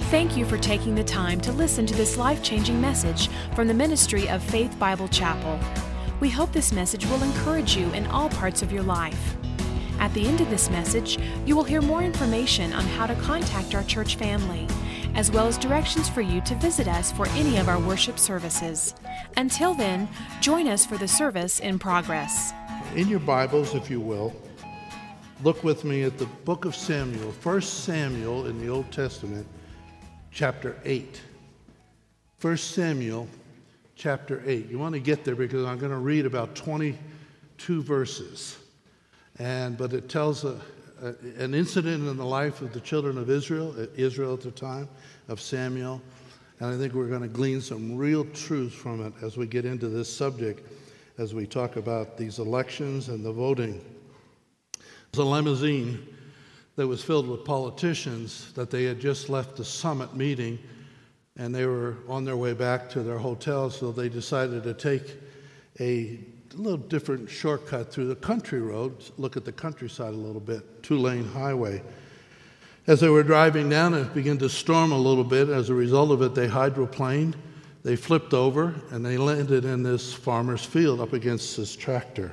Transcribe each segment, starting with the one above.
Thank you for taking the time to listen to this life-changing message from the ministry of Faith Bible Chapel. We hope this message will encourage you in all parts of your life. At the end of this message, you will hear more information on how to contact our church family, as well as directions for you to visit us for any of our worship services. Until then, join us for the service in progress. In your Bibles, if you will, look with me at the book of Samuel, 1 Samuel in the Old Testament, chapter 8. 1 Samuel, chapter 8. You want to get there because I'm going to read about 22 verses. But it tells an incident in the life of the children of Israel at the time of Samuel. And I think we're going to glean some real truths from it as we get into this subject, as we talk about these elections and the voting. There's a limousine that was filled with politicians that they had just left the summit meeting, and they were on their way back to their hotel, so they decided to take a little different shortcut through the country road, look at the countryside a little bit, two-lane highway. As they were driving down, it began to storm a little bit. As a result of it, they hydroplaned, they flipped over, and they landed in this farmer's field up against this tractor.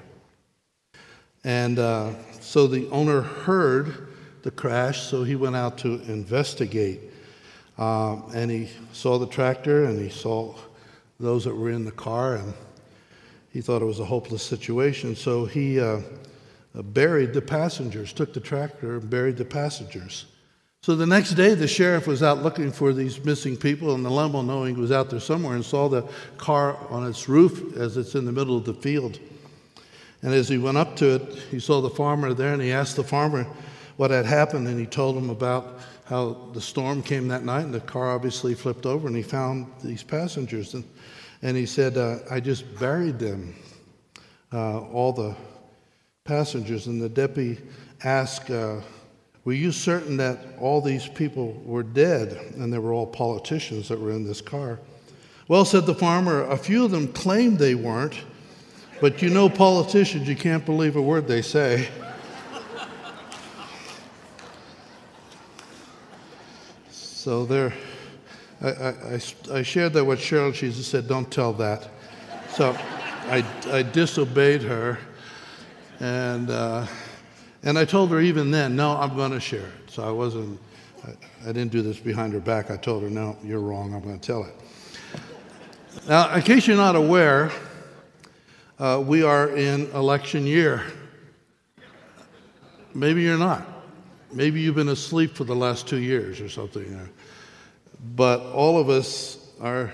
And so the owner heard the crash, so he went out to investigate. And he saw the tractor, and he saw those that were in the car, and he thought it was a hopeless situation. So he buried the passengers, took the tractor and buried the passengers. So the next day, the sheriff was out looking for these missing people, and the limo, knowing he was out there somewhere, and saw the car on its roof as it's in the middle of the field. And as he went up to it, he saw the farmer there, and he asked the farmer what had happened, and he told him about how the storm came that night, and the car obviously flipped over, and he found these passengers. And he said, I just buried them, all the passengers. And the deputy asked, were you certain that all these people were dead? And they were all politicians that were in this car. Well, said the farmer, a few of them claimed they weren't, but you know politicians, you can't believe a word they say. So there, I shared that with Cheryl. She said, don't tell that. So I disobeyed her, and I told her even then, no, I'm going to share it. So I didn't do this behind her back. I told her, no, you're wrong, I'm going to tell it. Now, in case you're not aware, we are in election year. Maybe you're not. Maybe you've been asleep for the last 2 years or something. But all of us are,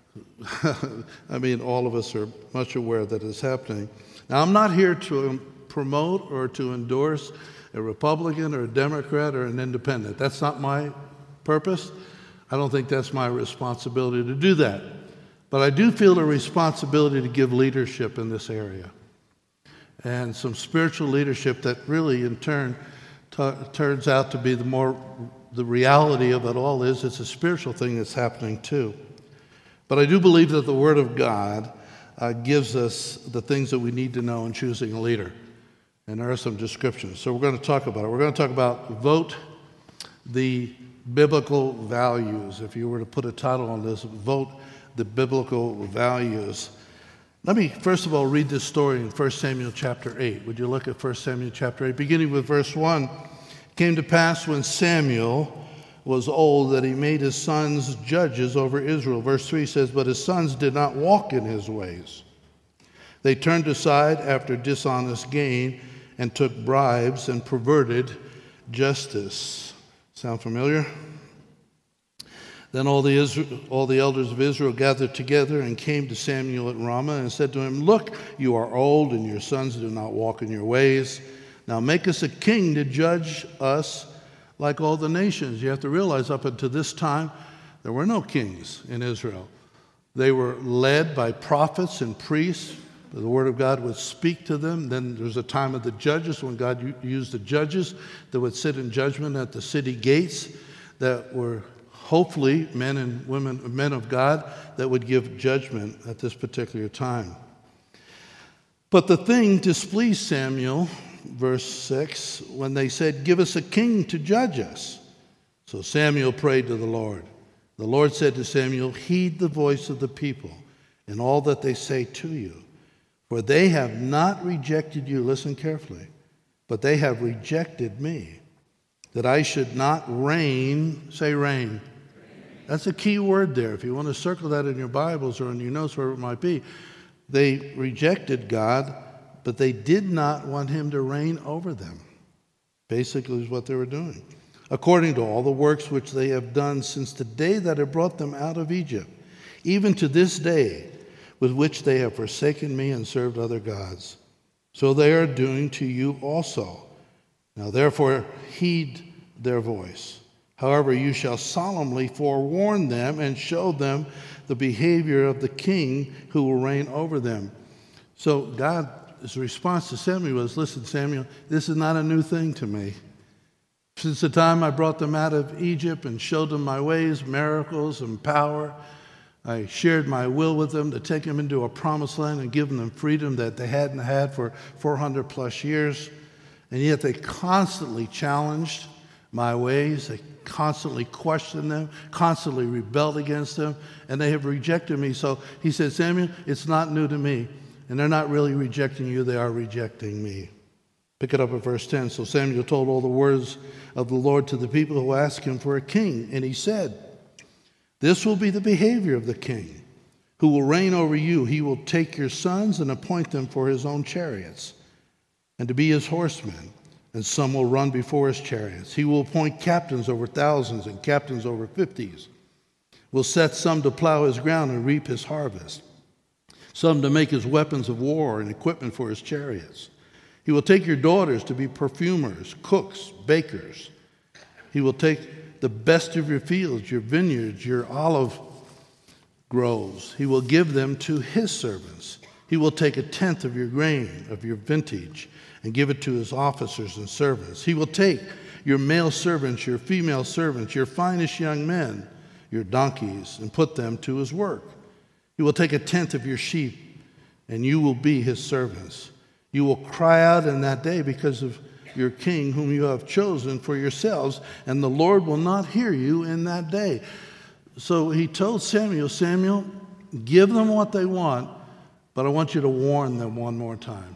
all of us are much aware that it's happening. Now, I'm not here to promote or to endorse a Republican or a Democrat or an independent. That's not my purpose. I don't think that's my responsibility to do that. But I do feel a responsibility to give leadership in this area, and some spiritual leadership that really, in turn, turns out to be the reality of it all is it's a spiritual thing that's happening too. But I do believe that the Word of God gives us the things that we need to know in choosing a leader. And there are some descriptions. So we're going to talk about it. We're going to talk about vote the biblical values. If you were to put a title on this, vote the biblical values. Let me first of all read this story in 1 Samuel chapter 8. Would you look at 1 Samuel chapter 8, beginning with verse 1. It came to pass when Samuel was old that he made his sons judges over Israel. Verse 3 says, but his sons did not walk in his ways. They turned aside after dishonest gain and took bribes and perverted justice. Sound familiar? Then all the elders of Israel gathered together and came to Samuel at Ramah and said to him, look, you are old and your sons do not walk in your ways. Now make us a king to judge us like all the nations. You have to realize up until this time, there were no kings in Israel. They were led by prophets and priests. The Word of God would speak to them. Then there was a time of the judges when God used the judges that would sit in judgment at the city gates that were hopefully men and women, men of God that would give judgment at this particular time. But the thing displeased Samuel, verse 6, when they said, give us a king to judge us. So Samuel prayed to the Lord. The Lord said to Samuel, heed the voice of the people in all that they say to you, for they have not rejected you, listen carefully, but they have rejected me, that I should not reign, say reign. That's a key word there. If you want to circle that in your Bibles or in your notes, wherever it might be. They rejected God, but they did not want him to reign over them. Basically is what they were doing. According to all the works which they have done since the day that I brought them out of Egypt, even to this day, with which they have forsaken me and served other gods. So they are doing to you also. Now therefore heed their voice. However, you shall solemnly forewarn them and show them the behavior of the king who will reign over them. So God's response to Samuel was, listen, Samuel, this is not a new thing to me. Since the time I brought them out of Egypt and showed them my ways, miracles, and power, I shared my will with them to take them into a promised land and give them freedom that they hadn't had for 400 plus years. And yet they constantly challenged my ways. They constantly questioned them, constantly rebelled against them, and they have rejected me. So he said, Samuel, it's not new to me. And they're not really rejecting you, they are rejecting me. Pick it up at verse 10. So Samuel told all the words of the Lord to the people who asked him for a king. And he said, this will be the behavior of the king who will reign over you. He will take your sons and appoint them for his own chariots and to be his horsemen, and some will run before his chariots. He will appoint captains over thousands and captains over 50s. Will set some to plow his ground and reap his harvest, some to make his weapons of war and equipment for his chariots. He will take your daughters to be perfumers, cooks, bakers. He will take the best of your fields, your vineyards, your olive groves. He will give them to his servants. He will take a tenth of your grain, of your vintage, and give it to his officers and servants. He will take your male servants, your female servants, your finest young men, your donkeys, and put them to his work. He will take a tenth of your sheep, and you will be his servants. You will cry out in that day because of your king whom you have chosen for yourselves, and the Lord will not hear you in that day. So he told Samuel, Samuel, give them what they want, but I want you to warn them one more time.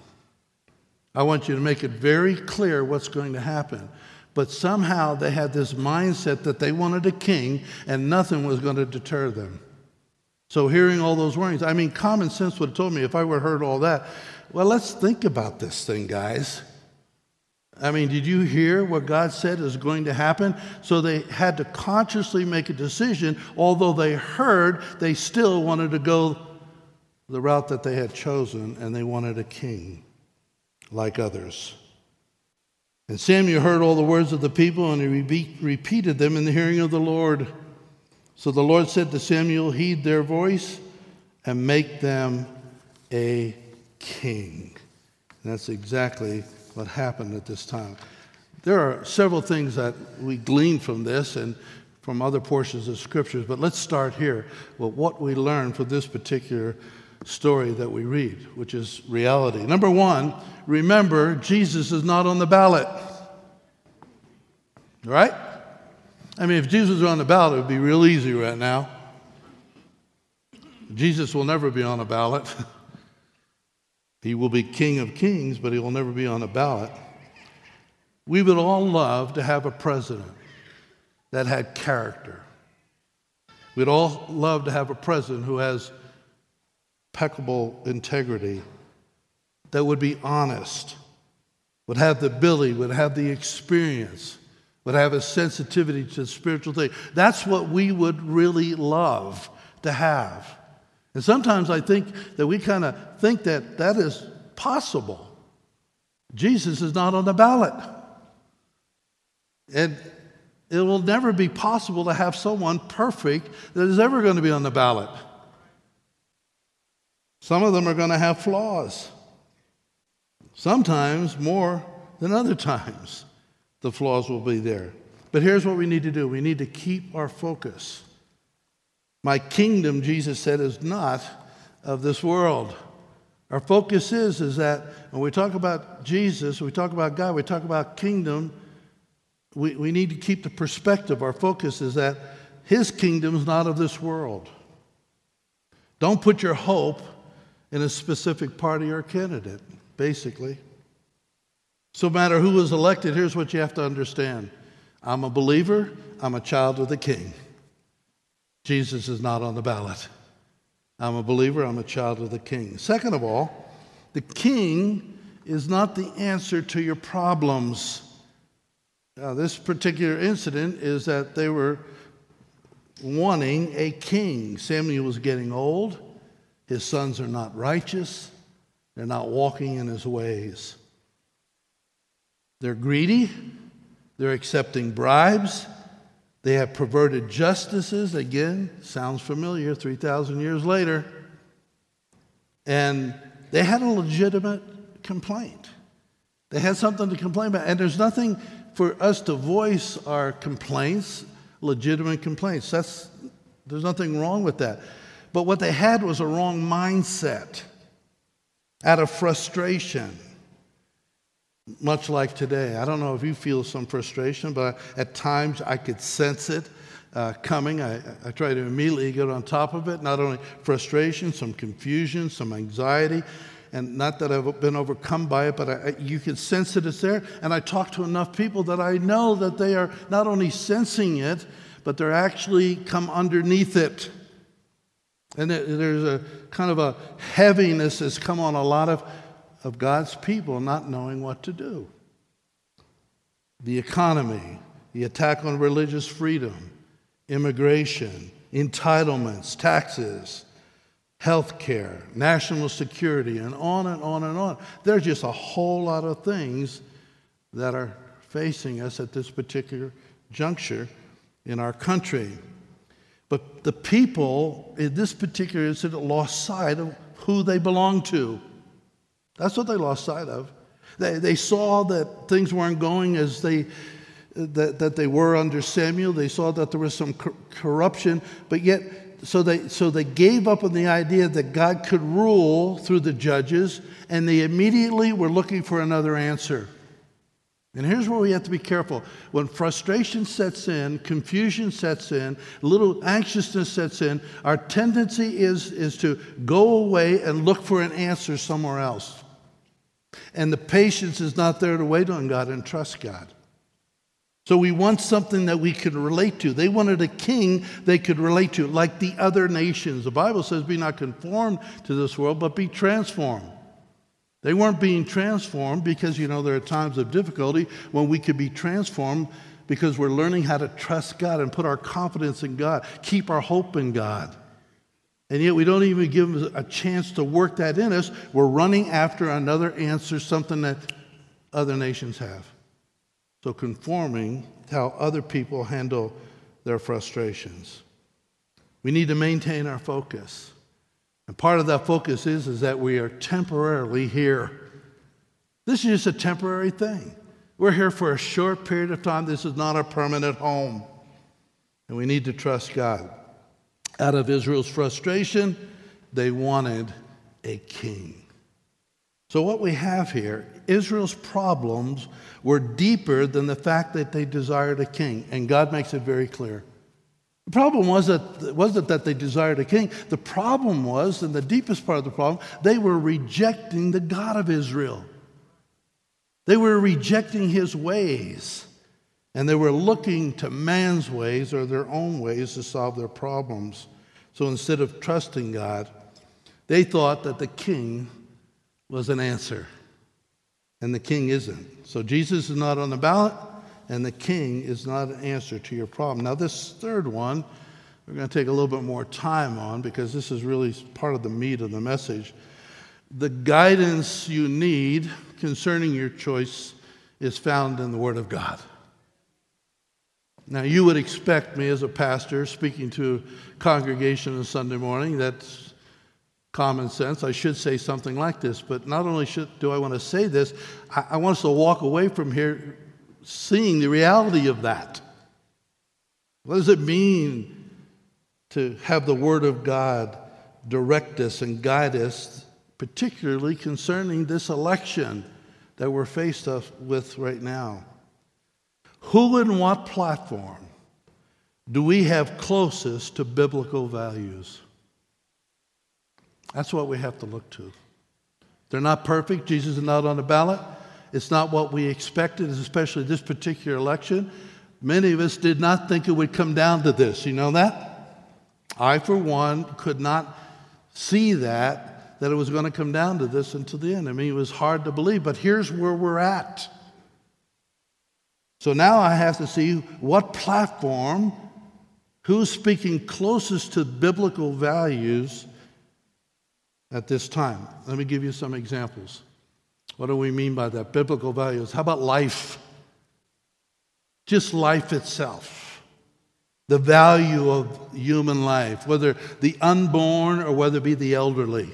I want you to make it very clear what's going to happen. But somehow they had this mindset that they wanted a king and nothing was going to deter them. So hearing all those warnings, I mean, common sense would have told me if I would have heard all that, well, let's think about this thing, guys. I mean, did you hear what God said is going to happen? So they had to consciously make a decision. Although they heard, they still wanted to go the route that they had chosen, and they wanted a king like others. And Samuel heard all the words of the people, and he repeated them in the hearing of the Lord. So the Lord said to Samuel, heed their voice and make them a king. And that's exactly what happened at this time. There are several things that we glean from this and from other portions of scriptures, but let's start here with what we learn from this particular story that we read, which is reality. Number one, remember, Jesus is not on the ballot. Right? I mean, if Jesus were on the ballot, it would be real easy right now. Jesus will never be on a ballot. He will be King of Kings, but he will never be on a ballot. We would all love to have a president that had character. We'd all love to have a president who has impeccable integrity, that would be honest, would have the ability, would have the experience, would have a sensitivity to spiritual things. That's what we would really love to have. And sometimes I think that we kind of think that that is possible. Jesus is not on the ballot. And it will never be possible to have someone perfect that is ever going to be on the ballot. Some of them are going to have flaws. Sometimes more than other times, the flaws will be there. But here's what we need to do. We need to keep our focus. My kingdom, Jesus said, is not of this world. Our focus is that when we talk about Jesus, we talk about God, we talk about kingdom, we need to keep the perspective. Our focus is that his kingdom is not of this world. Don't put your hope in a specific party or candidate, basically. So no matter who is elected, here's what you have to understand. I'm a believer. I'm a child of the King. Jesus is not on the ballot. I'm a believer. I'm a child of the King. Second of all, the King is not the answer to your problems. Now, this particular incident is that they were wanting a king. Samuel was getting old. His sons are not righteous. They're not walking in his ways. They're greedy. They're accepting bribes. They have perverted justices. Again, sounds familiar, 3,000 years later. And they had a legitimate complaint. They had something to complain about. And there's nothing for us to voice our complaints, legitimate complaints. There's nothing wrong with that. But what they had was a wrong mindset out of frustration. Much like today. I don't know if you feel some frustration, but at times I could sense it coming. I try to immediately get on top of it. Not only frustration, some confusion, some anxiety. And not that I've been overcome by it, but you can sense it, it's there. And I talk to enough people that I know that they are not only sensing it, but they're actually come underneath it. And there's a kind of a heaviness that's come on a lot of God's people not knowing what to do. The economy, the attack on religious freedom, immigration, entitlements, taxes, health care, national security, and on and on and on. There's just a whole lot of things that are facing us at this particular juncture in our country. But the people in this particular incident lost sight of who they belong to. That's what they lost sight of. They saw that things weren't going as that they were under Samuel. They saw that there was some corruption, but yet so they gave up on the idea that God could rule through the judges, and they immediately were looking for another answer. And here's where we have to be careful. When frustration sets in, confusion sets in, a little anxiousness sets in, our tendency is to go away and look for an answer somewhere else. And the patience is not there to wait on God and trust God. So we want something that we could relate to. They wanted a king they could relate to, like the other nations. The Bible says, be not conformed to this world, but be transformed. They weren't being transformed because, there are times of difficulty when we could be transformed because we're learning how to trust God and put our confidence in God, keep our hope in God. And yet we don't even give them a chance to work that in us. We're running after another answer, something that other nations have. So conforming to how other people handle their frustrations. We need to maintain our focus. And part of that focus is that we are temporarily here. This is just a temporary thing. We're here for a short period of time. This is not a permanent home. And we need to trust God. Out of Israel's frustration, they wanted a king. So what we have here, Israel's problems were deeper than the fact that they desired a king. And God makes it very clear. The problem wasn't that they desired a king. The problem was, and the deepest part of the problem, they were rejecting the God of Israel. They were rejecting his ways. And they were looking to man's ways or their own ways to solve their problems. So instead of trusting God, they thought that the king was an answer. And the king isn't. So Jesus is not on the ballot, and the king is not an answer to your problem. Now this third one, we're going to take a little bit more time on because this is really part of the meat of the message. The guidance you need concerning your choice is found in the Word of God. Now, you would expect me as a pastor speaking to a congregation on Sunday morning, that's common sense. I should say something like this, but not only do I want to say this, I want us to walk away from here seeing the reality of that. What does it mean to have the Word of God direct us and guide us, particularly concerning this election that we're faced with right now? Who and what platform do we have closest to biblical values? That's what we have to look to. They're not perfect. Jesus is not on the ballot. It's not what we expected, especially this particular election. Many of us did not think it would come down to this. You know that? I, for one, could not see that it was going to come down to this until the end. I mean, it was hard to believe, but here's where we're at. So now I have to see what platform, who's speaking closest to biblical values at this time. Let me give you some examples. What do we mean by that? Biblical values. How about life? Just life itself. The value of human life, whether the unborn or whether it be the elderly.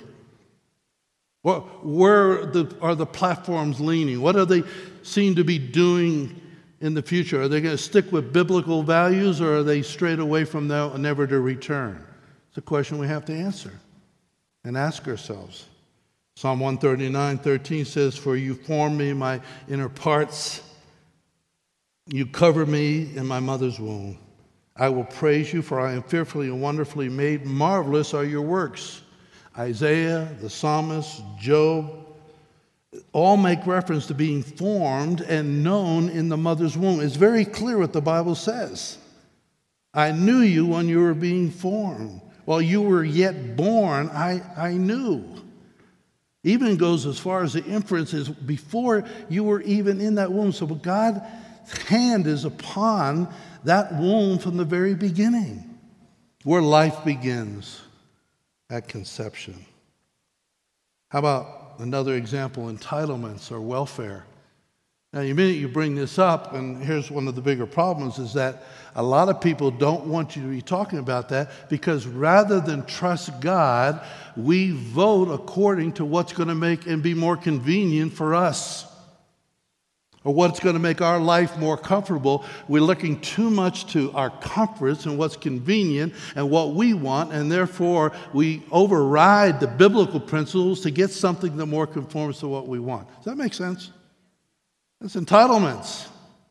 Where are the platforms leaning? What do they seem to be doing in the future? Are they going to stick with biblical values, or are they strayed away from them, never to return? It's a question we have to answer and ask ourselves. Psalm 139:13 says, "For you formed me in my inner parts. You covered me in my mother's womb. I will praise you, for I am fearfully and wonderfully made. Marvelous are your works." Isaiah, the psalmist, Job, all make reference to being formed and known in the mother's womb. It's very clear what the Bible says. I knew you when you were being formed. While you were yet born, I knew. Even goes as far as the inference is before you were even in that womb. So God's hand is upon that womb from the very beginning, where life begins at conception. How about another example, entitlements or welfare? Now, the minute you bring this up, and here's one of the bigger problems, is that a lot of people don't want you to be talking about that, because rather than trust God, we vote according to what's going to make and be more convenient for us, or what's going to make our life more comfortable. We're looking too much to our comforts and what's convenient and what we want, and therefore we override the biblical principles to get something that more conforms to what we want. Does that make sense? It's entitlements.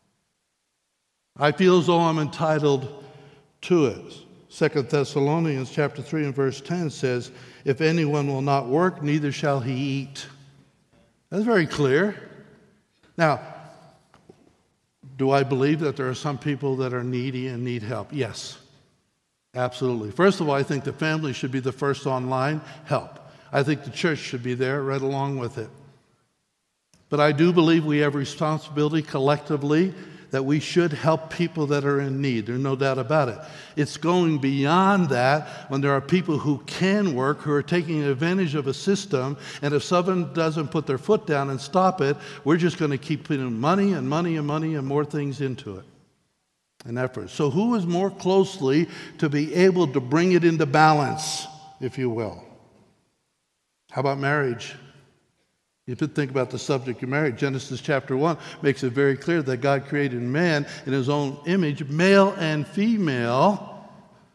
I feel as though I'm entitled to it. 2 Thessalonians chapter 3 and verse 10 says, "If anyone will not work, neither shall he eat." That's very clear. Now, do I believe that there are some people that are needy and need help? Yes, absolutely. First of all, I think the family should be the first online help. I think the church should be there right along with it. But I do believe we have responsibility collectively that we should help people that are in need. There's no doubt about it. It's going beyond that when there are people who can work, who are taking advantage of a system, and if someone doesn't put their foot down and stop it, we're just going to keep putting money and money and money and more things into it. An effort. So who is more closely to be able to bring it into balance, if you will? How about marriage? You could think about the subject of marriage. Genesis chapter 1 makes it very clear that God created man in his own image, male and female,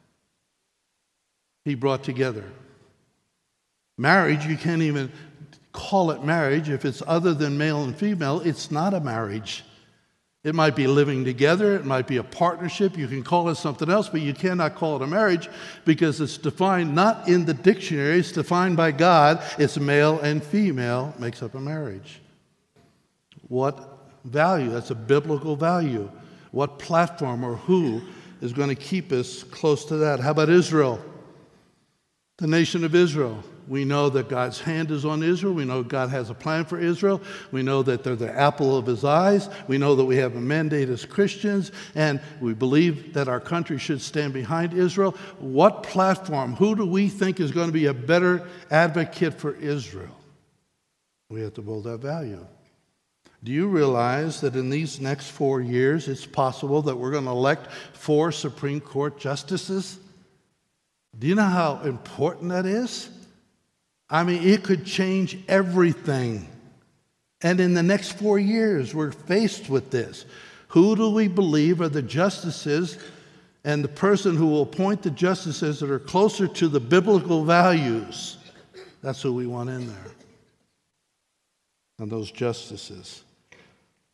he brought together. Marriage, you can't even call it marriage. If it's other than male and female, it's not a marriage. It might be living together. It might be a partnership. You can call it something else, but you cannot call it a marriage because it's defined not in the dictionary. It's defined by God. It's male and female makes up a marriage. What value? That's a biblical value. What platform or who is going to keep us close to that? How about Israel? The nation of Israel. We know that God's hand is on Israel. We know God has a plan for Israel. We know that they're the apple of his eyes. We know that we have a mandate as Christians, and we believe that our country should stand behind Israel. What platform, who do we think is going to be a better advocate for Israel? We have to build that value. Do you realize that in these next 4 years, it's possible that we're going to elect 4 Supreme Court justices? Do you know how important that is? I mean, it could change everything. And in the next 4 years, we're faced with this. Who do we believe are the justices, and the person who will appoint the justices that are closer to the biblical values? That's who we want in there. And those justices.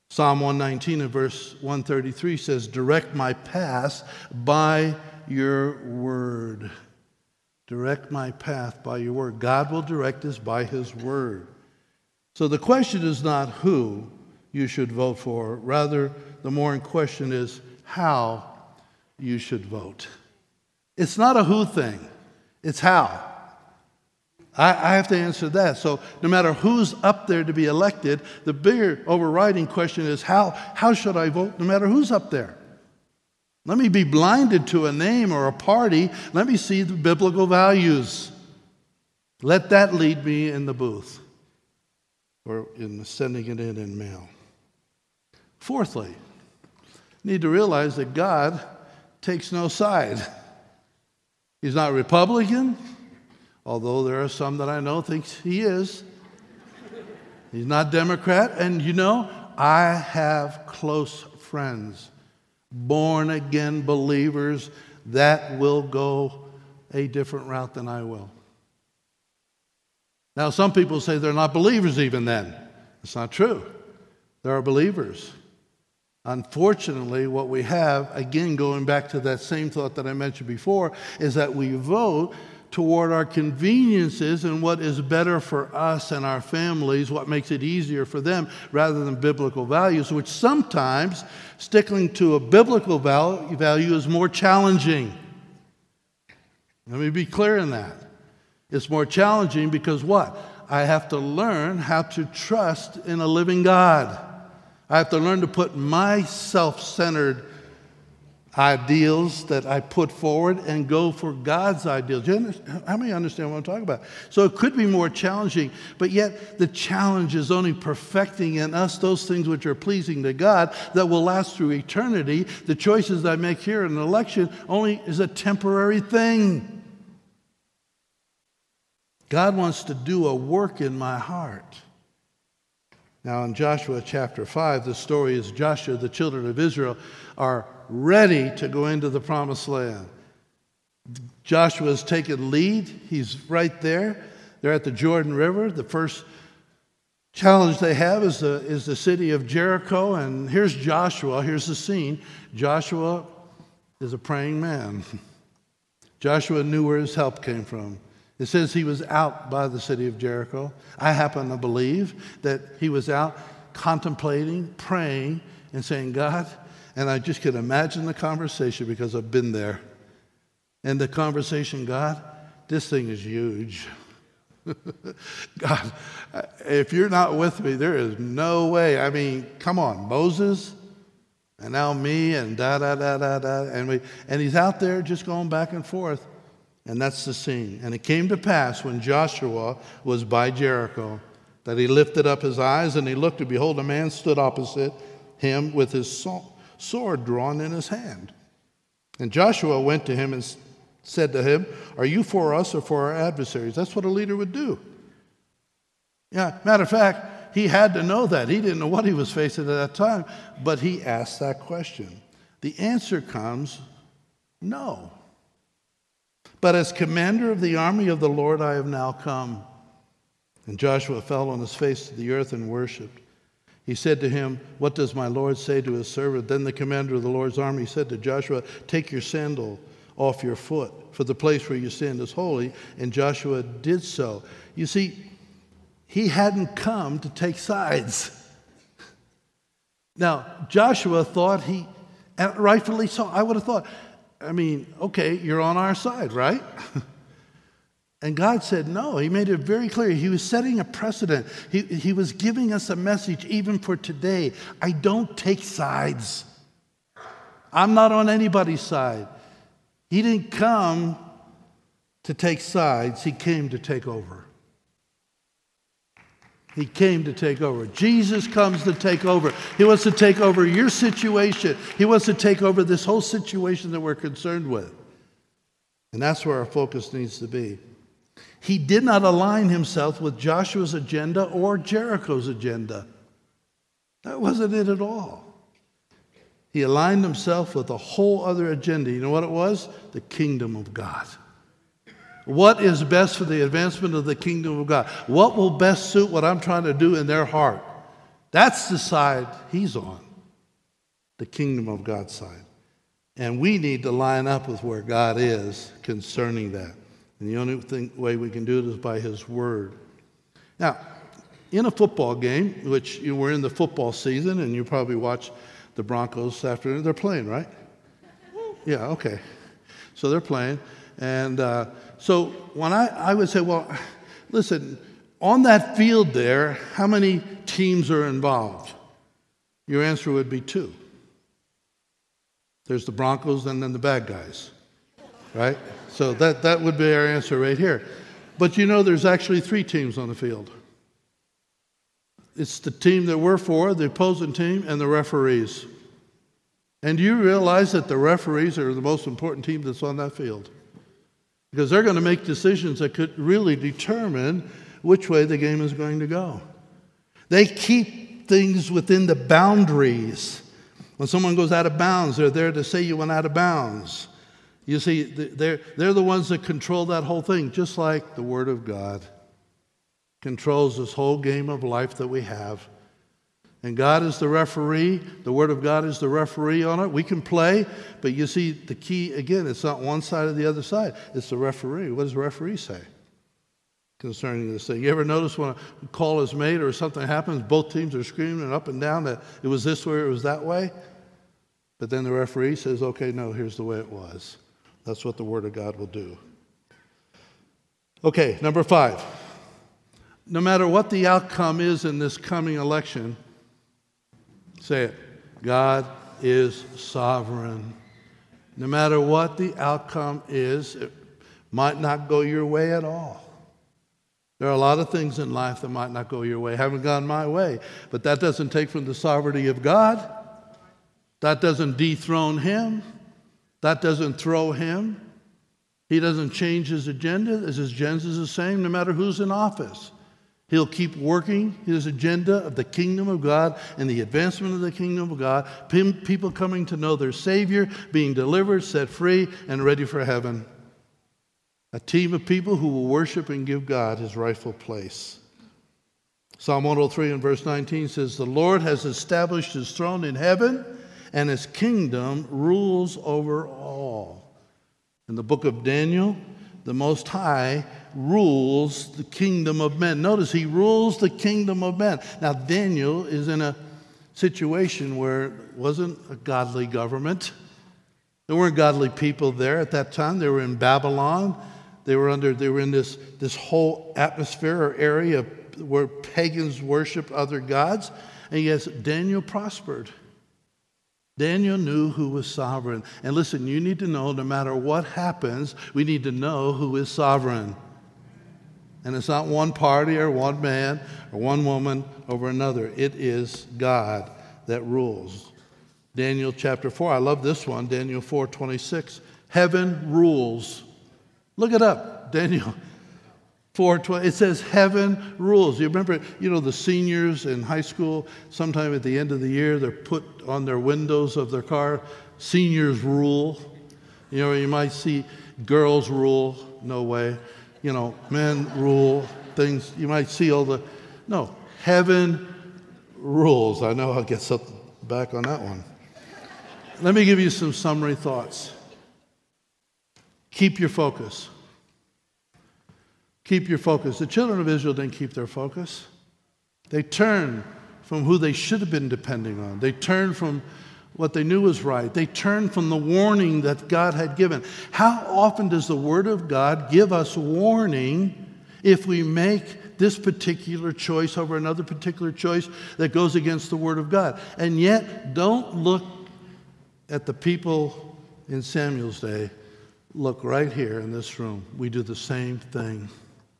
Psalm 119 and verse 133 says, direct my paths by your word. Direct my path by your word. God will direct us by his word. So the question is not who you should vote for. Rather, the more in question is how you should vote. It's not a who thing. It's how. I have to answer that. So no matter who's up there to be elected, the bigger overriding question is how should I vote no matter who's up there? Let me be blinded to a name or a party. Let me see the biblical values. Let that lead me in the booth or in sending it in mail. Fourthly, you need to realize that God takes no side. He's not Republican, although there are some that I know thinks he is. He's not Democrat. And you know, I have close friends, born-again believers that will go a different route than I will. Now, some people say they're not believers even then. It's not true. There are believers. Unfortunately, what we have, again, going back to that same thought that I mentioned before, is that we vote toward our conveniences and what is better for us and our families, what makes it easier for them, rather than biblical values, which sometimes sticking to a biblical value is more challenging. Let me be clear in that. It's more challenging because what? I have to learn how to trust in a living God. I have to learn to put my self-centered ideals that I put forward and go for God's ideals. How many understand what I'm talking about? So it could be more challenging, but yet the challenge is only perfecting in us those things which are pleasing to God that will last through eternity. The choices I make here in an election only is a temporary thing. God wants to do a work in my heart. Now in Joshua chapter 5, the story is Joshua, the children of Israel, are ready to go into the promised land. Joshua has taken lead. He's right there. They're at the Jordan River. The first challenge they have is the city of Jericho. And here's Joshua. Here's the scene. Joshua is a praying man. Joshua knew where his help came from. It says he was out by the city of Jericho. I happen to believe that he was out contemplating, praying, and saying, God, and I just can imagine the conversation because I've been there. And the conversation, God, this thing is huge. God, if you're not with me, there is no way. I mean, come on, Moses, and now me, and da-da-da-da-da. And he's out there just going back and forth. And that's the scene. And it came to pass when Joshua was by Jericho that he lifted up his eyes and he looked, and behold, a man stood opposite him with his sword drawn in his hand. And Joshua went to him and said to him, are you for us or for our adversaries? That's what a leader would do. Yeah, matter of fact, he had to know that. He didn't know what he was facing at that time, but he asked that question. The answer comes, no. But as commander of the army of the Lord, I have now come. And Joshua fell on his face to the earth and worshipped. He said to him, what does my Lord say to his servant? Then the commander of the Lord's army said to Joshua, take your sandal off your foot, for the place where you stand is holy. And Joshua did so. You see, he hadn't come to take sides. Now, Joshua thought and rightfully so, I would have thought, I mean, okay, you're on our side, right? And God said no. He made it very clear. He was setting a precedent. He was giving us a message even for today. I don't take sides. I'm not on anybody's side. He didn't come to take sides. He came to take over. He came to take over. Jesus comes to take over. He wants to take over your situation. He wants to take over this whole situation that we're concerned with. And that's where our focus needs to be. He did not align himself with Joshua's agenda or Jericho's agenda. That wasn't it at all. He aligned himself with a whole other agenda. You know what it was? The kingdom of God. What is best for the advancement of the kingdom of God? What will best suit what I'm trying to do in their heart? That's the side he's on, the kingdom of God's side. And we need to line up with where God is concerning that. And the only way we can do it is by his word. Now, in a football game, which we're in the football season, and you probably watch the Broncos this afternoon, they're playing, right? Yeah, okay. So they're playing. And so when I would say, well, listen, on that field there, how many teams are involved? Your answer would be 2. There's the Broncos and then the bad guys, right? So that would be our answer right here. But there's actually 3 teams on the field. It's the team that we're for, the opposing team, and the referees. And do you realize that the referees are the most important team that's on that field? Because they're going to make decisions that could really determine which way the game is going to go. They keep things within the boundaries. When someone goes out of bounds, they're there to say you went out of bounds. You see, they're the ones that control that whole thing, just like the Word of God controls this whole game of life that we have. And God is the referee. The Word of God is the referee on it. We can play, but you see, the key, again, it's not one side or the other side. It's the referee. What does the referee say concerning this thing? You ever notice when a call is made or something happens, both teams are screaming up and down that it was this way or it was that way? But then the referee says, okay, no, here's the way it was. That's what the Word of God will do. Okay, number 5. No matter what the outcome is in this coming election, say it, God is sovereign. No matter what the outcome is, it might not go your way at all. There are a lot of things in life that might not go your way, haven't gone my way. But that doesn't take from the sovereignty of God. That doesn't dethrone him. That doesn't throw him. He doesn't change his agenda. His agenda is the same no matter who's in office. He'll keep working his agenda of the kingdom of God and the advancement of the kingdom of God, people coming to know their Savior, being delivered, set free, and ready for heaven. A team of people who will worship and give God his rightful place. Psalm 103 and verse 19 says, the Lord has established his throne in heaven, and his kingdom rules over all. In the book of Daniel, the Most High rules the kingdom of men. Notice, he rules the kingdom of men. Now, Daniel is in a situation where it wasn't a godly government. There weren't godly people there at that time. They were in Babylon. They were in this whole atmosphere or area where pagans worshiped other gods. And yes, Daniel prospered. Daniel knew who was sovereign. And listen, you need to know, no matter what happens, we need to know who is sovereign. And it's not one party or one man or one woman over another. It is God that rules. Daniel chapter 4, I love this one, Daniel 4:26. Heaven rules. Look it up, Daniel 4:20. It says heaven rules. You remember, the seniors in high school, sometime at the end of the year, they're put on their windows of their car, seniors rule. You might see girls rule, no way. Men rule, things. You might see no, heaven rules. I know I'll get something back on that one. Let me give you some summary thoughts. Keep your focus. Keep your focus. The children of Israel didn't keep their focus. They turned from who they should have been depending on. They turned from what they knew was right. They turned from the warning that God had given. How often does the Word of God give us warning if we make this particular choice over another particular choice that goes against the Word of God? And yet, don't look at the people in Samuel's day. Look right here in this room. We do the same thing.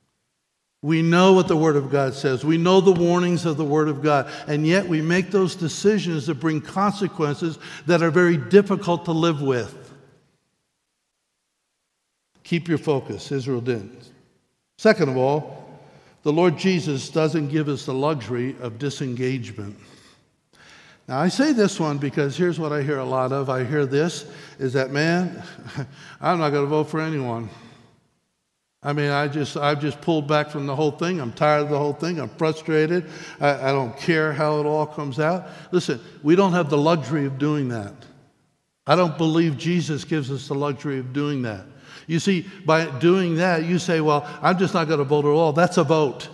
We know what the Word of God says. We know the warnings of the Word of God. And yet we make those decisions that bring consequences that are very difficult to live with. Keep your focus. Israel didn't. Second of all, the Lord Jesus doesn't give us the luxury of disengagement. Now, I say this one because here's what I hear a lot of. I hear this, is that, man, I'm not going to vote for anyone. I mean, I've just pulled back from the whole thing. I'm tired of the whole thing. I'm frustrated. I don't care how it all comes out. Listen, we don't have the luxury of doing that. I don't believe Jesus gives us the luxury of doing that. You see, by doing that, you say, well, I'm just not going to vote at all. That's a vote.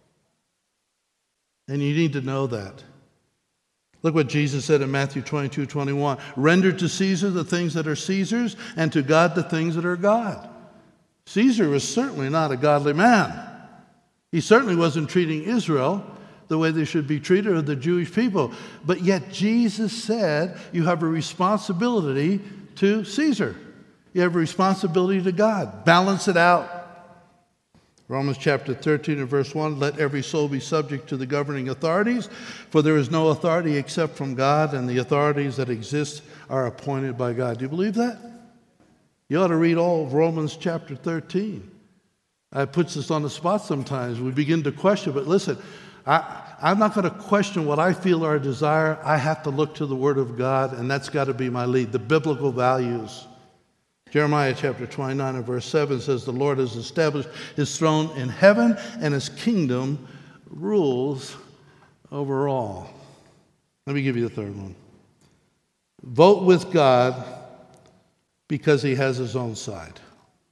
And you need to know that. Look what Jesus said in Matthew 22:21. Render to Caesar the things that are Caesar's, and to God the things that are God. Caesar was certainly not a godly man. He certainly wasn't treating Israel the way they should be treated, or the Jewish people. But yet Jesus said you have a responsibility to Caesar. You have a responsibility to God. Balance it out. Romans chapter 13 and verse 1, let every soul be subject to the governing authorities, for there is no authority except from God, and the authorities that exist are appointed by God. Do you believe that? You ought to read all of Romans chapter 13. It puts us on the spot sometimes. We begin to question, but listen, I'm not going to question what I feel or desire. I have to look to the Word of God, and that's got to be my lead, the biblical values. Jeremiah chapter 29 and verse 7 says, the Lord has established his throne in heaven, and his kingdom rules over all. Let me give you the third one. Vote with God because he has his own side.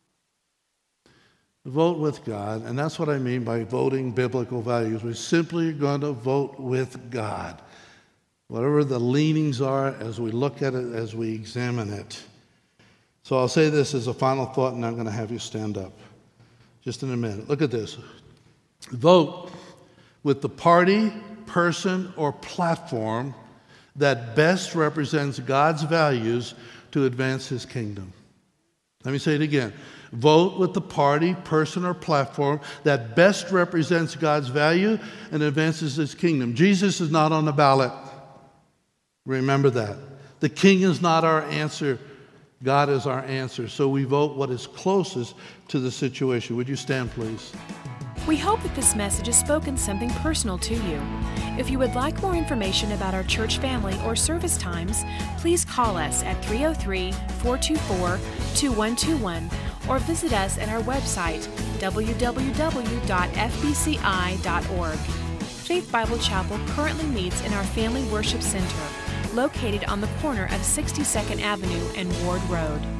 Vote with God, and that's what I mean by voting biblical values. We're simply going to vote with God. Whatever the leanings are as we look at it, as we examine it. So I'll say this as a final thought, and I'm going to have you stand up just in a minute. Look at this. Vote with the party, person, or platform that best represents God's values to advance his kingdom. Let me say it again. Vote with the party, person, or platform that best represents God's value and advances his kingdom. Jesus is not on the ballot. Remember that. The king is not our answer. God is our answer. So we vote what is closest to the situation. Would you stand, please? We hope that this message has spoken something personal to you. If you would like more information about our church family or service times, please call us at 303-424-2121 or visit us at our website, www.fbci.org. Faith Bible Chapel currently meets in our Family Worship Center, located on the corner of 62nd Avenue and Ward Road.